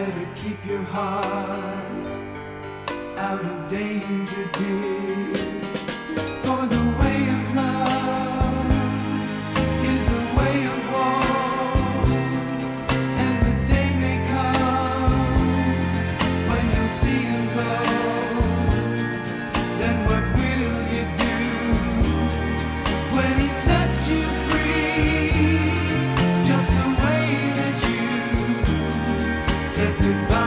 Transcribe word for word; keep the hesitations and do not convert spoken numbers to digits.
better keep your heart out of danger, dear. For the way of love is a way of war, and the day may come when you'll see him go. Then what will you do when he sets you free? Just the way that you said goodbye.